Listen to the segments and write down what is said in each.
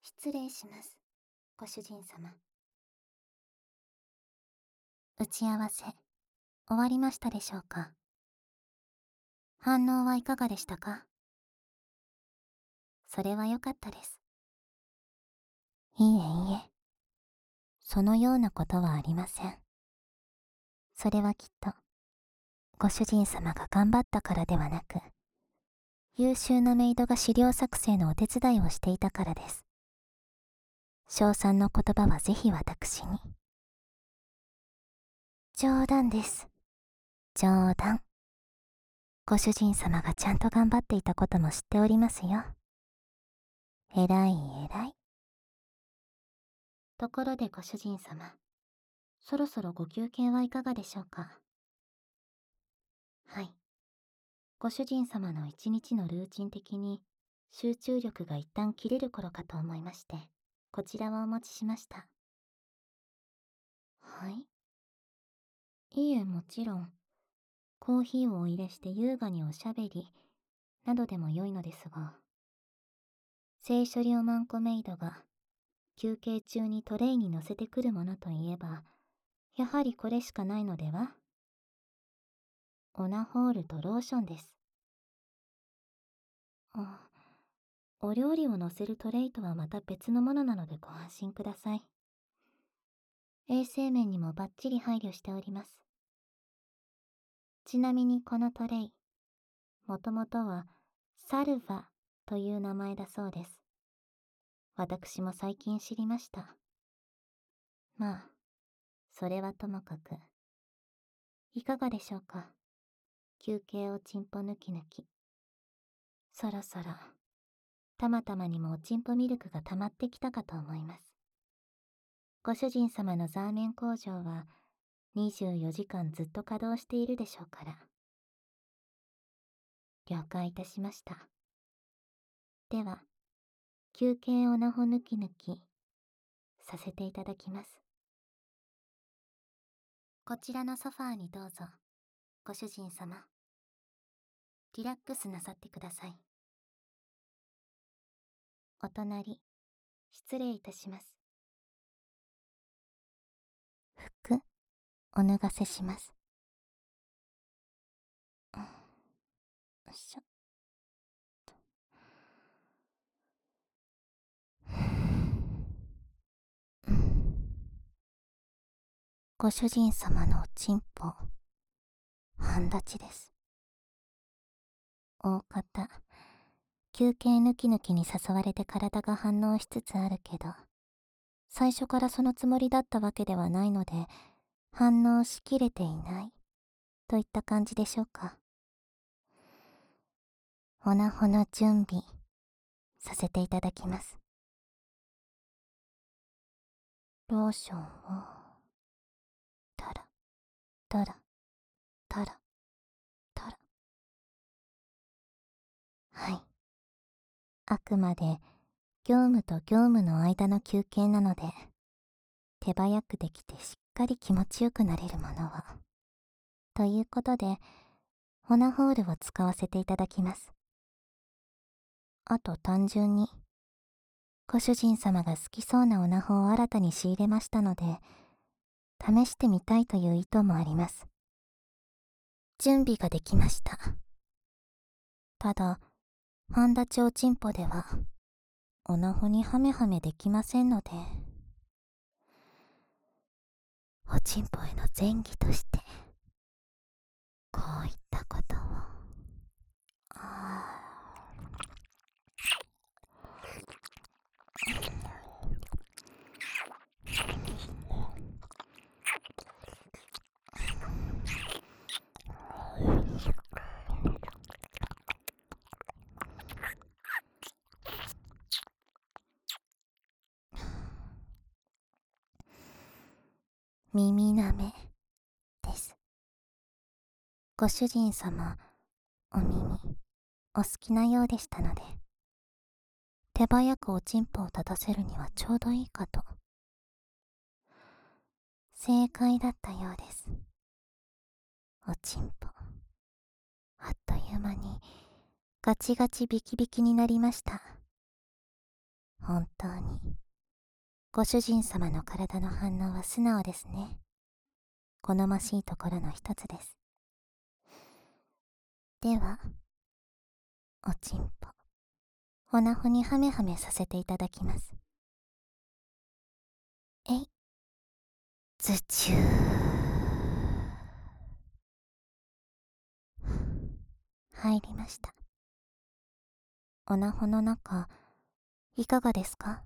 失礼します、ご主人様。打ち合わせ、終わりましたでしょうか？反応はいかがでしたか？それは良かったです。いいえいえ、そのようなことはありません。それはきっと、ご主人様が頑張ったからではなく、優秀なメイドが資料作成のお手伝いをしていたからです。称賛の言葉はぜひ私に。冗談です。冗談。ご主人様がちゃんと頑張っていたことも知っておりますよ。えらいえらい。ところでご主人様、そろそろご休憩はいかがでしょうか？はい。ご主人様の一日のルーチン的に集中力が一旦切れる頃かと思いまして、こちらをお持ちしました。はい。いいえ、もちろん。コーヒーをお入れして優雅におしゃべり、などでも良いのですが、聖書リオマンコメイドが休憩中にトレイに乗せてくるものといえば、やはりこれしかないのでは？オナホールとローションです。あ、お料理を乗せるトレイとはまた別のものなのでご安心ください。衛生面にもバッチリ配慮しております。ちなみにこのトレイ、もともとはサルヴァという名前だそうです。私も最近知りました。まあ、それはともかく。いかがでしょうか？休憩をチンポ抜き抜き。そろそろ、たまたまにもおちんぽミルクが溜まってきたかと思います。ご主人様のザーメン工場は24時間ずっと稼働しているでしょうから。了解いたしました。では、休憩をなほ抜き抜きさせていただきます。こちらのソファーにどうぞ、ご主人様。リラックスなさってください。お隣、失礼いたします。服、お脱がせします。よいしょ。ご主人様のおちんぽ、半立ちです。大方、休憩抜き抜きに誘われて体が反応しつつあるけど、最初からそのつもりだったわけではないので、反応しきれていないといった感じでしょうか。ほなほな準備させていただきます。ローションをタラタラタラタラ。はい。あくまで業務と業務の間の休憩なので、手早くできてしっかり気持ちよくなれるものを。ということで、オナホールを使わせていただきます。あと単純に、ご主人様が好きそうなオナホを新たに仕入れましたので、試してみたいという意図もあります。準備ができました。ただ、半立ちおちんぽでは、オナホにハメハメできませんので、おちんぽへの前儀として、こういったことを。耳なめです。ご主人様、お耳、お好きなようでしたので、手早くおちんぽを立たせるにはちょうどいいかと。正解だったようです。おちんぽ、あっという間にガチガチビキビキになりました。 本当にご主人様の体の反応は素直ですね。好ましいところの一つです。では、おちんぽ、おなほにハメハメさせていただきます。えい、ずちゅー。入りました。おなほの中、いかがですか？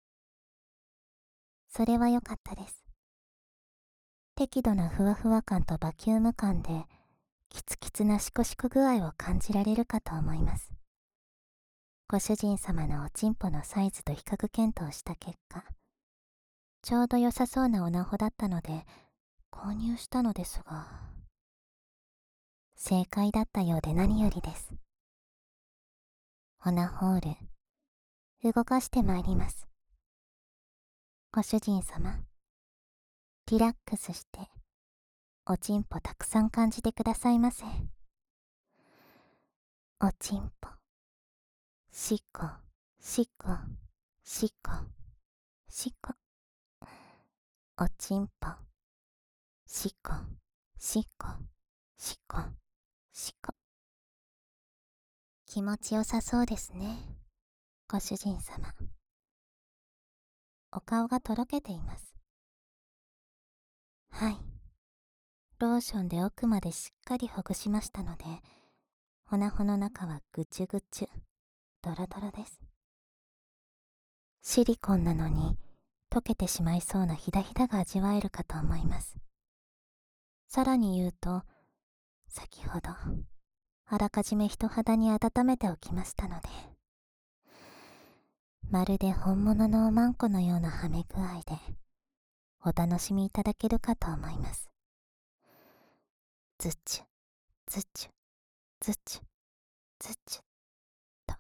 それは良かったです。適度なふわふわ感とバキューム感で、キツキツなシコシコ具合を感じられるかと思います。ご主人様のおちんぽのサイズと比較検討した結果、ちょうど良さそうなおなほだったので、購入したのですが、正解だったようで何よりです。オナホール、動かしてまいります。ご主人様、リラックスして、おちんぽたくさん感じてくださいませ。おちんぽ、しっこ、しっこ、しっこ、しっこ。おちんぽ、しっこ、しっこ、しっこ、しっこ。気持ちよさそうですね、ご主人様。お顔がとろけています。はい。ローションで奥までしっかりほぐしましたので、おなほの中はぐちゅぐちゅ、ドロドロです。シリコンなのに溶けてしまいそうなヒダヒダが味わえるかと思います。さらに言うと、先ほどあらかじめ人肌に温めておきましたので、まるで本物のおまんこのようなはめ具合でお楽しみいただけるかと思います。ズチュズチュズチュズチュと。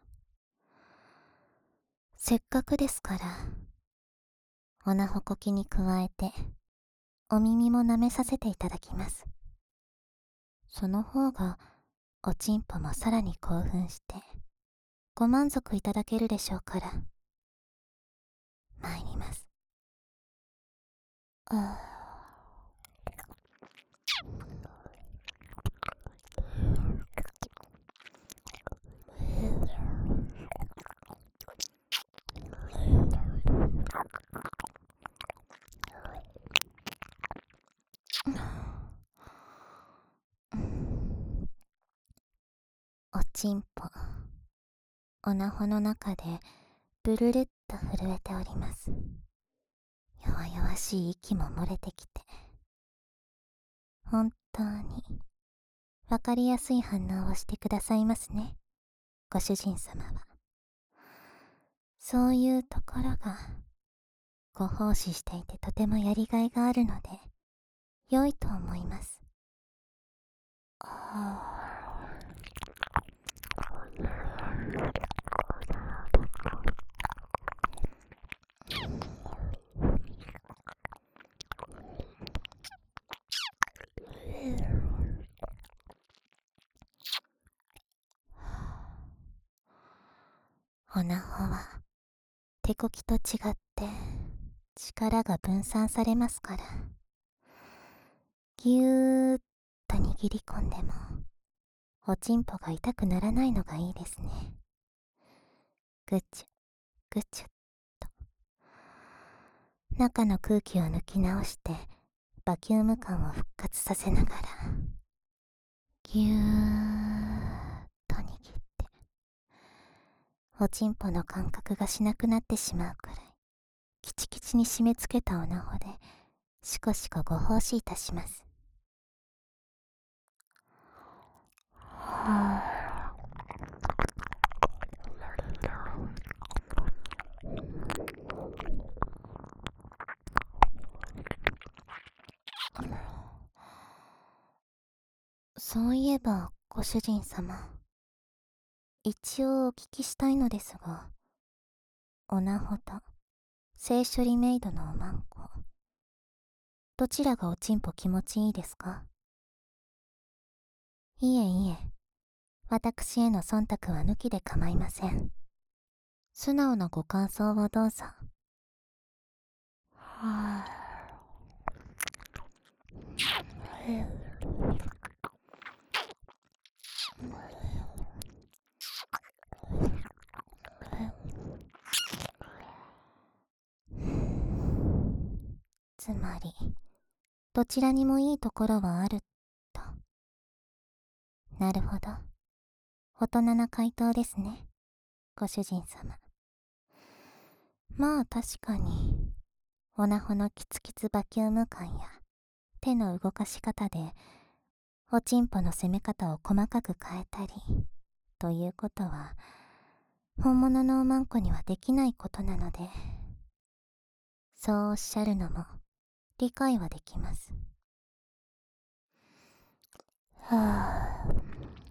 せっかくですからおなほこきに加えてお耳も舐めさせていただきます。その方がおちんぽもさらに興奮してご満足いただけるでしょうから。参ります。おちんぽ、おなほの中でブルルッと震えております。弱々しい息も漏れてきて、本当にわかりやすい反応をしてくださいますね、ご主人様は。そういうところがご奉仕していてとてもやりがいがあるので良いと思います。おなほは手こきと違って力が分散されますから、ぎゅーっと握り込んでもおちんぽが痛くならないのがいいですね。ぐちゅぐちゅっと中の空気を抜き直してバキューム感を復活させながらぎゅーっと握っておちんぽの感覚がしなくなってしまうくらいキチキチに締め付けたおなほでしこしこご奉仕いたします。そういえばご主人様、一応お聞きしたいのですが、おなほと性処理メイドのおまんこ、どちらがおちんぽ気持ちいいですか？いえいえ、私への忖度は抜きで構いません。 素直なご感想をどうぞ。つまり、どちらにもいいところはあると。なるほど。大人な回答ですね、ご主人様。まあ確かに、オナホのキツキツバキューム感や手の動かし方で、おちんぽの攻め方を細かく変えたり、ということは、本物のおまんこにはできないことなので、そうおっしゃるのも理解はできます。はぁ。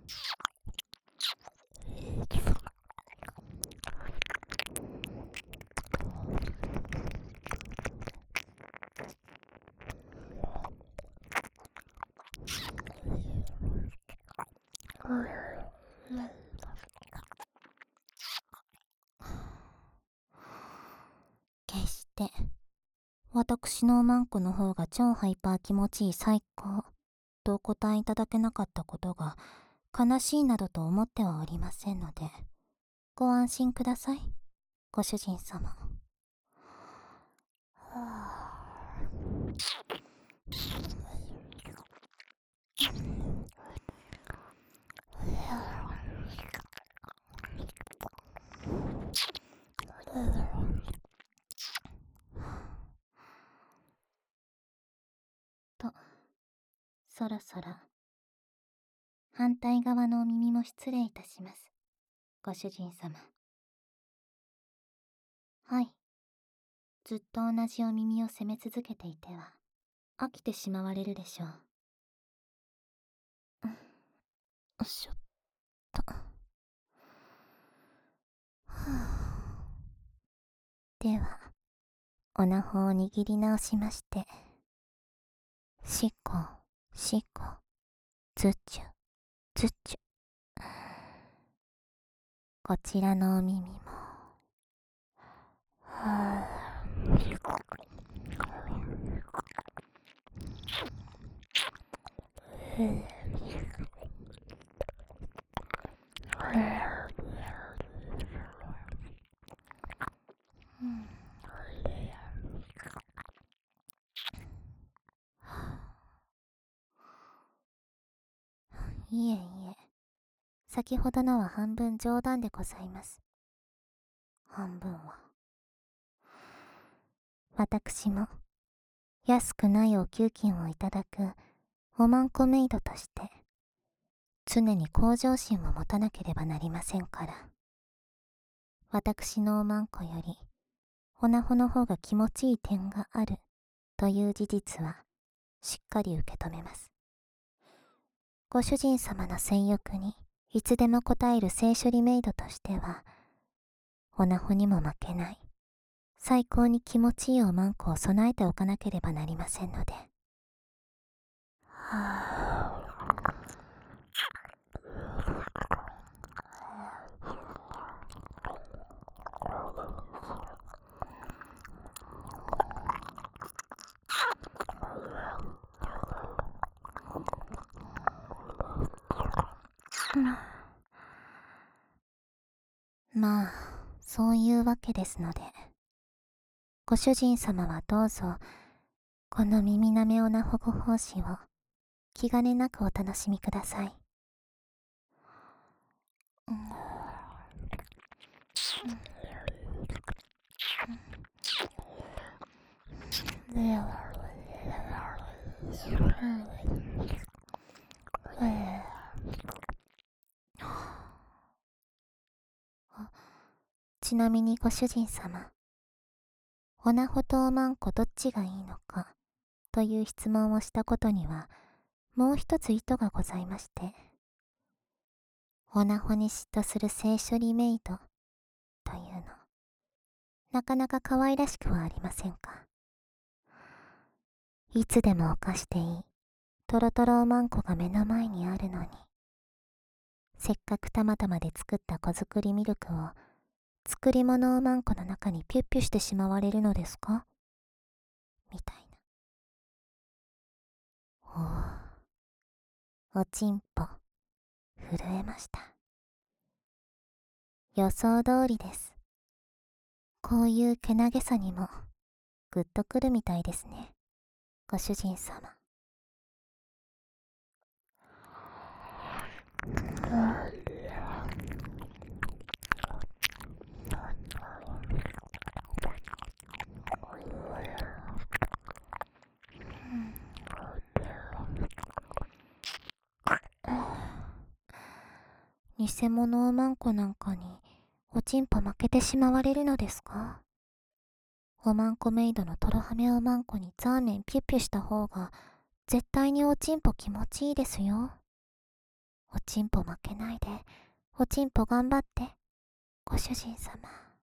決して私のおまんこの方が超ハイパー気持ちいい最高とお答えいただけなかったことが悲しいなどと思ってはおりませんので、ご安心ください、ご主人様。と、そろそろ反対側のお耳も失礼いたします、ご主人様。はい。ずっと同じお耳を責め続けていては飽きてしまわれるでしょう。よいしょっと。では、おなほを握り直しまして、しこ、しこ、ずちゅ、ずちゅ。こちらのお耳も、いえいえ、先ほどのは半分冗談でございます。半分は。私も、安くないお給金をいただくおまんこメイドとして、常に向上心を持たなければなりませんから。私のおまんこより、おなほの方が気持ちいい点があるという事実は、しっかり受け止めます。ご主人様の性欲にいつでも応える性処理メイドとしては、おなほにも負けない、最高に気持ちいいおまんこを備えておかなければなりませんので。まあ、そういうわけですので、ご主人様はどうぞ、この耳なめおなほご奉仕を気兼ねなくお楽しみください。ちなみにご主人様、おなほとおまんこどっちがいいのかという質問をしたことにはもう一つ意図がございまして、おなほに嫉妬する性処理メイドというの、なかなか可愛らしくはありませんか。いつでも犯していいトロトロおまんこが目の前にあるのに、せっかくたまたまで作った子作りミルクを作り物をマンコの中にピュッピュしてしまわれるのですかみたいな。おちんぽ、震えました。予想通りです。こういうけなげさにも、ぐっとくるみたいですね。ご主人様。偽物おまんこなんかにおちんぽ負けてしまわれるのですか？おまんこメイドのトロハメおまんこにザーメンピュッピュした方が絶対におちんぽ気持ちいいですよ。おちんぽ負けないで、おちんぽ頑張って、ご主人様。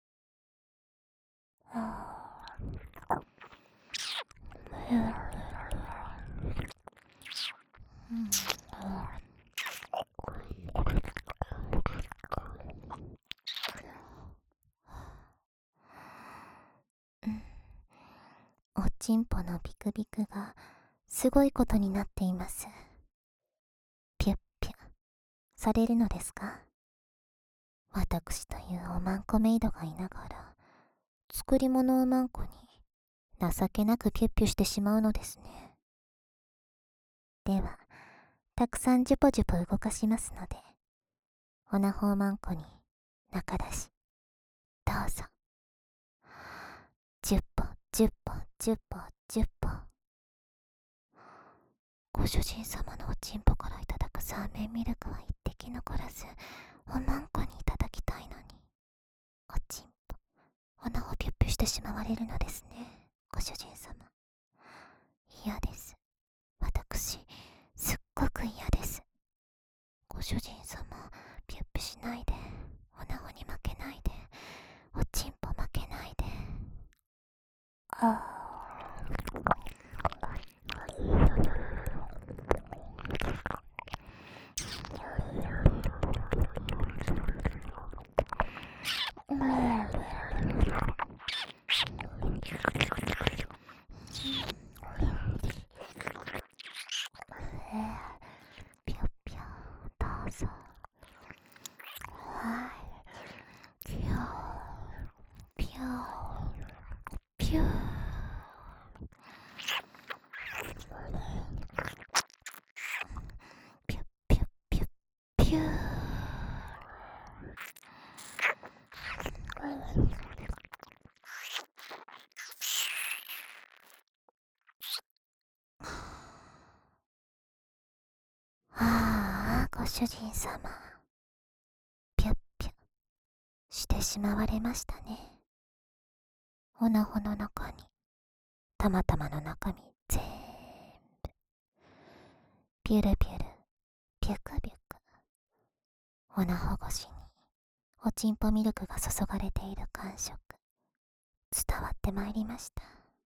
おちんぽのビクビクがすごいことになっています。ピュッピュされるのですか？私というおまんこメイドがいながら作り物おまんこに情けなくピュッピュしてしまうのですね。ではたくさんジュポジュポ動かしますので、おなほおまんこに中出しどうぞ。10歩10歩10歩10歩。ご主人様のおちんぽからいただくサーメンミルクは一滴残らずおまんこにいただきたいのに、おちんぽおなほピュッピュしてしまわれるのですね、ご主人様。嫌です。私すっごく嫌です。ご主人様、ピュッピュしないで、おなほに負けないで、おちんぽ負けないで。ピュッピュどうぞ。はい、ピューピューピュー。ピュッピュッピュッピュー。ああ、ご主人様、ピュッピュしてしまわれましたね。おなほの中にたまたまの中身ぜーんぶピュルピュルピュクピュク、おなほ越しにおちんぽミルクが注がれている感触伝わってまいりました。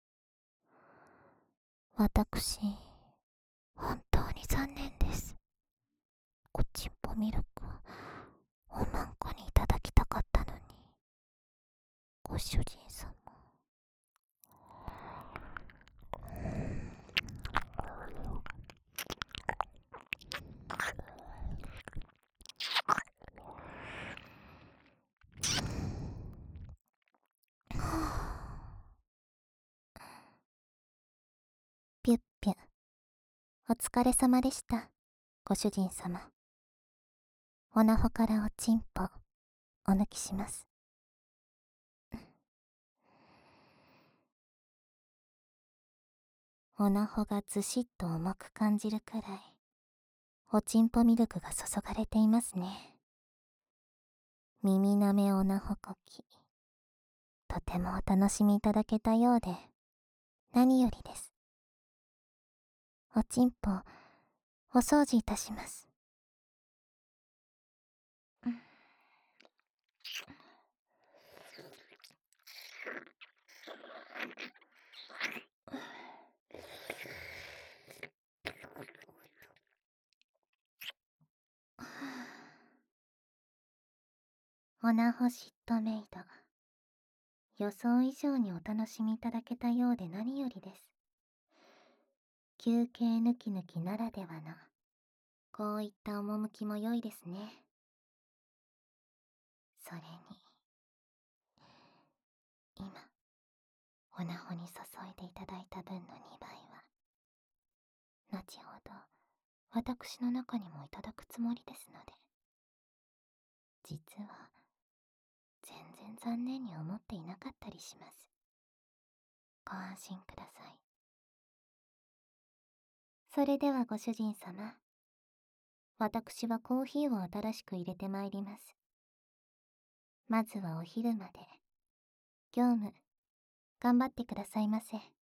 私本当に残念です。おちんぽミルクおまんこにいただきたかったのに、ご主人様。ピュッピュお疲れ様でした、ご主人様。おなほからおちんぽお抜きします。おなほがずしっと重く感じるくらいおちんぽミルクが注がれていますね。耳なめおなほこき、とてもお楽しみいただけたようで何よりです。おちんぽお掃除いたします。おオナホシットメイド。予想以上にお楽しみいただけたようで何よりです。休憩抜き抜きならではの、こういった趣も良いですね。それに、今、オナホに注いでいただいた分の2倍は、後ほど、私の中にもいただくつもりですので、実は、全然残念に思っていなかったりします。ご安心ください。それではご主人様、私はコーヒーを新しく入れてまいります。まずはお昼まで、業務、頑張ってくださいませ。